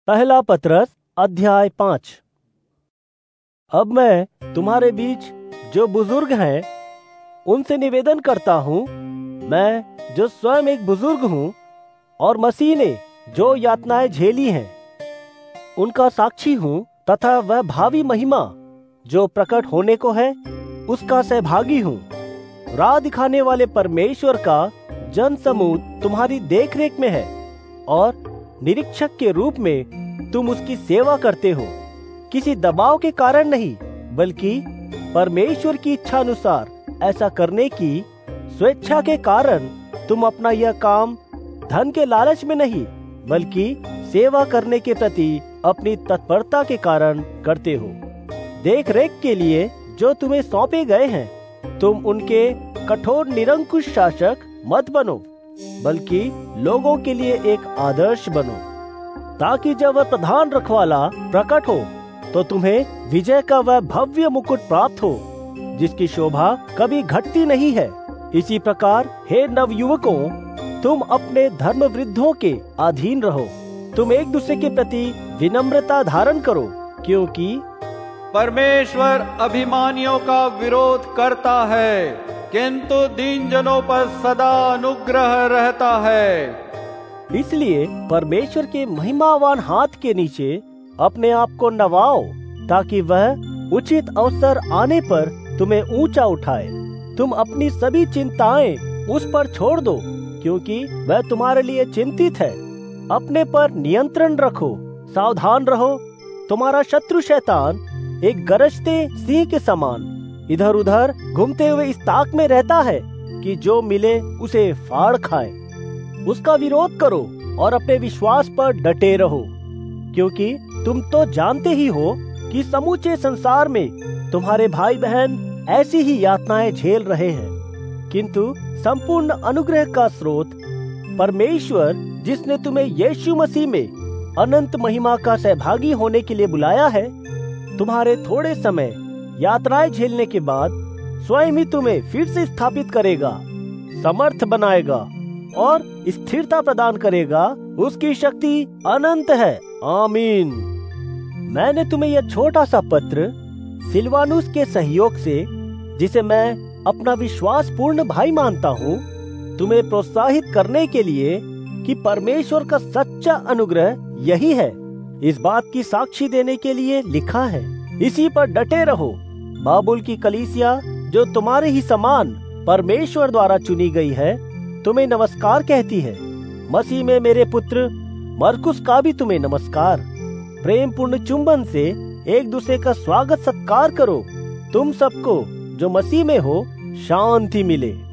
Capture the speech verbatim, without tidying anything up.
पहला पत्रस अध्याय पाँच। अब मैं तुम्हारे बीच जो बुजुर्ग हैं उनसे निवेदन करता हूँ, मैं जो स्वयं एक बुजुर्ग हूँ और मसीह ने जो यातनाएं झेली हैं उनका साक्षी हूँ, तथा वह भावी महिमा जो प्रकट होने को है उसका सहभागी हूँ। राह दिखाने वाले परमेश्वर का जन समूह तुम्हारी देखरेख में है और निरीक्षक के रूप में तुम उसकी सेवा करते हो, किसी दबाव के कारण नहीं बल्कि परमेश्वर की इच्छा अनुसार ऐसा करने की स्वेच्छा के कारण। तुम अपना यह काम धन के लालच में नहीं बल्कि सेवा करने के प्रति अपनी तत्परता के कारण करते हो। देख रेख के लिए जो तुम्हें सौंपे गए हैं, तुम उनके कठोर निरंकुश शासक मत बनो बल्कि लोगों के लिए एक आदर्श बनो, ताकि जब वह प्रधान रखवाला प्रकट हो तो तुम्हें विजय का वह भव्य मुकुट प्राप्त हो जिसकी शोभा कभी घटती नहीं है। इसी प्रकार हे नवयुवकों, तुम अपने धर्म वृद्धों के अधीन रहो। तुम एक दूसरे के प्रति विनम्रता धारण करो, क्योंकि परमेश्वर अभिमानियों का विरोध करता है किंतु दीन जनों पर सदा अनुग्रह रहता है। इसलिए परमेश्वर के महिमावान हाथ के नीचे अपने आप को नवाओ, ताकि वह उचित अवसर आने पर तुम्हें ऊंचा उठाए। तुम अपनी सभी चिंताएं उस पर छोड़ दो, क्योंकि वह तुम्हारे लिए चिंतित है। अपने पर नियंत्रण रखो, सावधान रहो। तुम्हारा शत्रु शैतान एक गरजते सिंह के समान इधर उधर घूमते हुए इस ताक में रहता है कि जो मिले उसे फाड़ खाए। उसका विरोध करो और अपने विश्वास पर डटे रहो, क्योंकि तुम तो जानते ही हो कि समूचे संसार में तुम्हारे भाई बहन ऐसी ही यातनाएं झेल रहे हैं। किंतु संपूर्ण अनुग्रह का स्रोत परमेश्वर, जिसने तुम्हें यीशु मसीह में अनंत महिमा का सहभागी होने के लिए बुलाया है, तुम्हारे थोड़े समय यात्राएं झेलने के बाद स्वयं ही तुम्हें फिर से स्थापित करेगा, समर्थ बनाएगा और स्थिरता प्रदान करेगा। उसकी शक्ति अनंत है। आमीन। मैंने तुम्हें यह छोटा सा पत्र सिलवानुस के सहयोग से, जिसे मैं अपना विश्वास पूर्ण भाई मानता हूँ, तुम्हें प्रोत्साहित करने के लिए कि परमेश्वर का सच्चा अनुग्रह यही है, इस बात की साक्षी देने के लिए लिखा है। इसी पर डटे रहो। बाबुल की कलीसिया, जो तुम्हारे ही समान परमेश्वर द्वारा चुनी गई है, तुम्हें नमस्कार कहती है। मसीह में मेरे पुत्र मरकुस का भी तुम्हें नमस्कार। प्रेम पूर्ण चुंबन से एक दूसरे का स्वागत सत्कार करो। तुम सबको जो मसीह में हो शांति मिले।